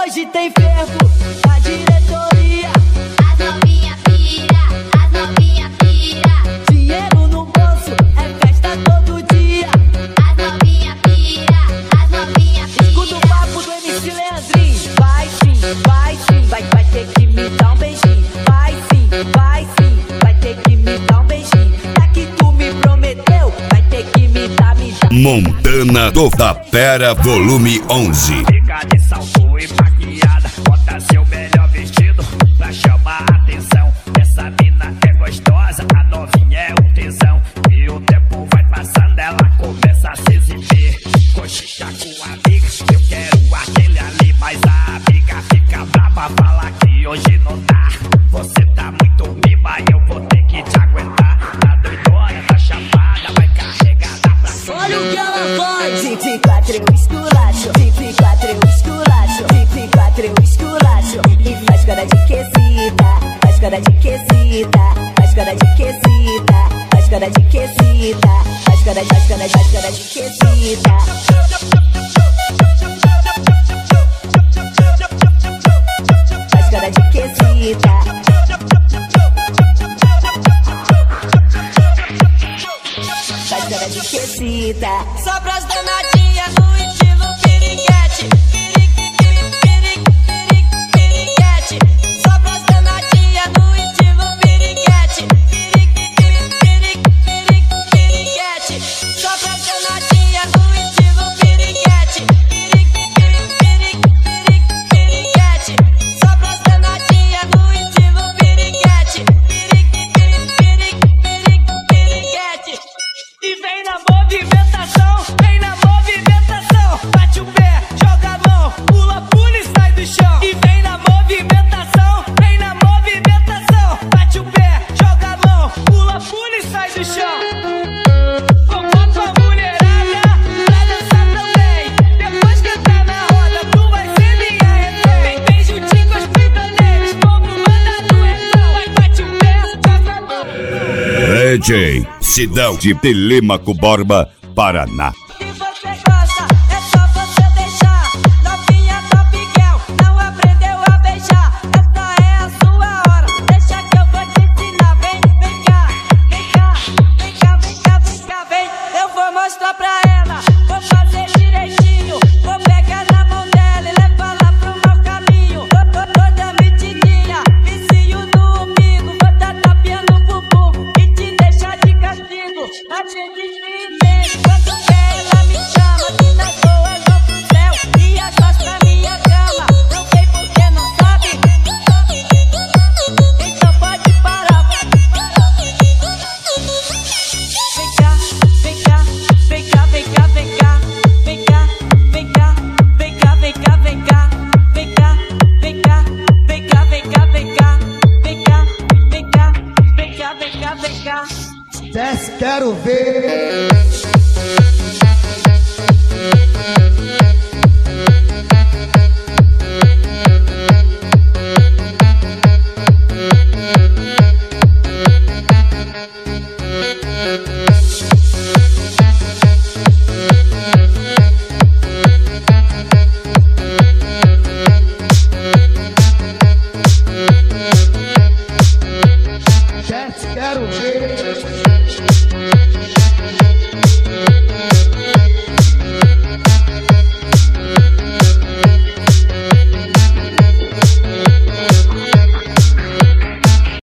Hoje tem fervo na diretoria. As novinha pira, as novinha pira. Dinheiro no bolso, é festa todo dia. As novinha pira, as novinha pira. Escuta o papo do MC Leandrinho. Vai sim, vai ter que me dar um beijinho. Vai sim, vai ter que me dar um beijinho. Já que tu me prometeu, vai ter que me dar. Montana do Tapera, volume 11. Fica de salto e maquiada, bota seu melhor vestido pra chamar a atenção. Essa mina é gostosa, a novinha é um tesão. E o tempo vai passando, ela começa a se exibir. Cochicha com a amiga, eu quero aquele ali. Mas a amiga fica brava, fala que hoje não dá. Você tá muito mima, eu vou ter que te aguentar. Tá doidona, tá chapada, vai carregada pra cima. Olha o que ela faz. 24 eu esculacho, 24 eu esculacho, 24 eu esculacho. E faz cara de quesita, faz cara de quesita, faz cara de quesita, faz cara de quesita, faz cara de quesita. Faz cara de quesita. Faz cara de quesita. Só pras danadinhas no estilo piriguete. Piriguete. Só pras danadinhas no estilo piriguete. Piriguete. Só pras danadinhas no estilo piriguete. Piriguete. Só pras danadinhas no estilo piriguete. Piriguete. E vem na movimentação, bate o pé, joga a mão, pula e sai do chão. E vem na movimentação, bate o pé, joga a mão, pula e sai do chão. Vamos com a mulherada, pra dançar também. Depois que entrar na roda, tu vai ser minha refém. Vem juntinho com os prisioneiros, vamos mandar no refrão. Vai, bate o pé, joga a mão. DJ Sidão de Telêmaco Borba, Paraná. Se você gosta, é só você deixar. Novinha top girl, não aprendeu a beijar. Essa é a sua hora, deixa que eu vou te ensinar. Vem cá, vem. Eu vou mostrar pra ela, vou fazer direitinho. Vou pegar na mão dela e levar lá pro mau caminho. Toda metidinha, vicio no umbigo. Vou dar tapinha no bumbum e te deixar de castigo. A gente se entende quando ela me chama. Que nas boas vou pro céu e as duas pra minha cama. Não sei porque não sabe, então pode parar. Desce, quero ver.